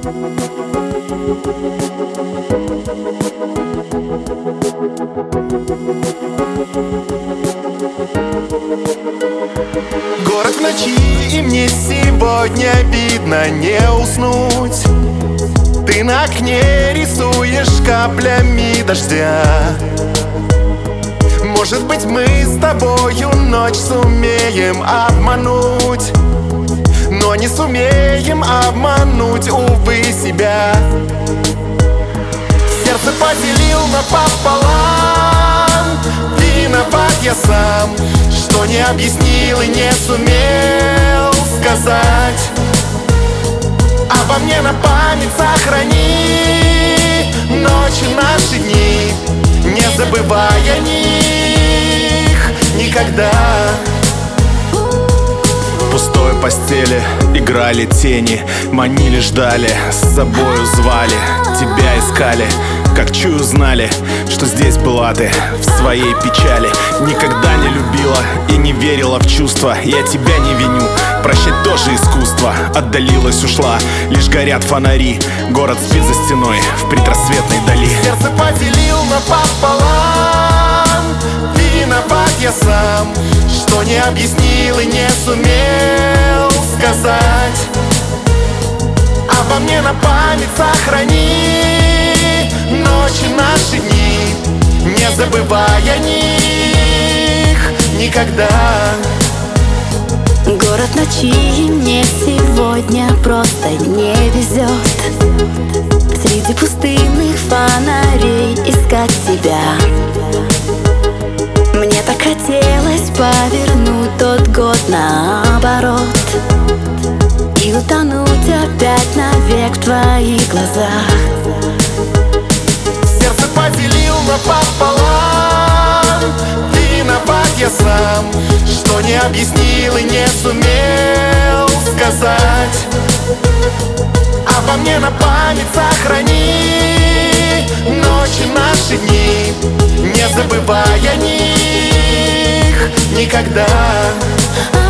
Город в ночи, и мне сегодня видно не уснуть. Ты на окне рисуешь каплями дождя. Может быть, мы с тобою ночь сумеем обмануть, но не сумеем обмануть, увы, себя. Сердце поделил напополам. Виноват я сам, что не объяснил и не сумел сказать. Обо мне на память сохрани ночи, наши дни, не забывая них никогда. В пустой постели играли тени, манили, ждали, с собою звали, тебя искали. Как чую, знали, что здесь была ты в своей печали. Никогда не любила и не верила в чувства. Я тебя не виню, прощать тоже искусство. Отдалилась, ушла, лишь горят фонари. Город спит за стеной в предрассветной дали. Сердце поделил напополам. Виноват я сам, что не объяснил и не сумел сказать. Обо мне на память сохрани ночи, наши дни, не забывая них никогда. Город ночи, мне сегодня просто не везет. Среди пустынных фонарей искать тебя. Мне так хотелось повернуть тот год наоборот и утонуть опять навек в твоих глазах. Сердце поделил напополам. Виноват я сам, что не объяснил и не сумел сказать. Обо мне на память сохрани ночи, наши дни, не забывая них никогда.